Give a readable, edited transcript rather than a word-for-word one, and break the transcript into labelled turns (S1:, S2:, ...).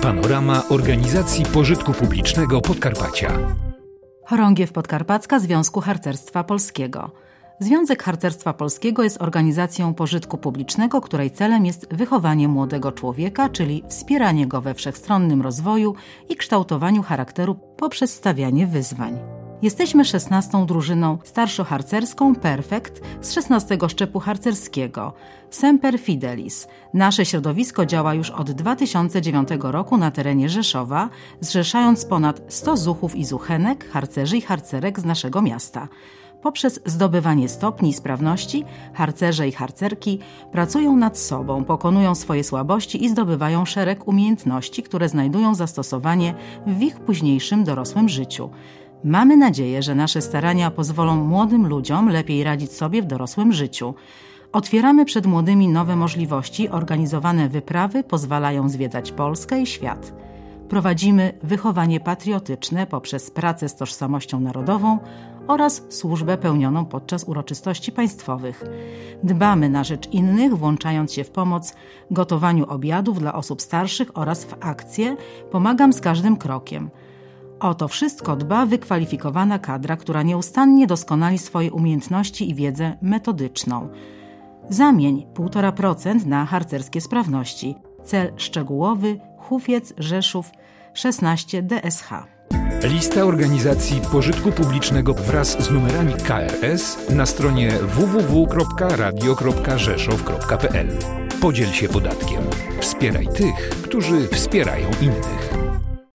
S1: Panorama Organizacji Pożytku Publicznego Podkarpacia.
S2: Chorągiew Podkarpacka Związku Harcerstwa Polskiego. Związek Harcerstwa Polskiego jest organizacją pożytku publicznego, której celem jest wychowanie młodego człowieka, czyli wspieranie go we wszechstronnym rozwoju i kształtowaniu charakteru poprzez stawianie wyzwań. Jesteśmy 16. drużyną starszoharcerską Perfekt z 16. szczepu harcerskiego Semper Fidelis. Nasze środowisko działa już od 2009 roku na terenie Rzeszowa, zrzeszając ponad 100 zuchów i zuchenek, harcerzy i harcerek z naszego miasta. Poprzez zdobywanie stopni i sprawności harcerze i harcerki pracują nad sobą, pokonują swoje słabości i zdobywają szereg umiejętności, które znajdują zastosowanie w ich późniejszym dorosłym życiu. Mamy nadzieję, że nasze starania pozwolą młodym ludziom lepiej radzić sobie w dorosłym życiu. Otwieramy przed młodymi nowe możliwości, organizowane wyprawy pozwalają zwiedzać Polskę i świat. Prowadzimy wychowanie patriotyczne poprzez pracę z tożsamością narodową oraz służbę pełnioną podczas uroczystości państwowych. Dbamy na rzecz innych, włączając się w pomoc gotowaniu obiadów dla osób starszych oraz w akcje „Pomagam z każdym krokiem”. O to wszystko dba wykwalifikowana kadra, która nieustannie doskonali swoje umiejętności i wiedzę metodyczną. Zamień 1,5% na harcerskie sprawności. Cel szczegółowy: Chówiec, Rzeszów, 16 DSH.
S1: Lista organizacji pożytku publicznego wraz z numerami KRS na stronie www.radio.rzeszow.pl. Podziel się podatkiem. Wspieraj tych, którzy wspierają innych.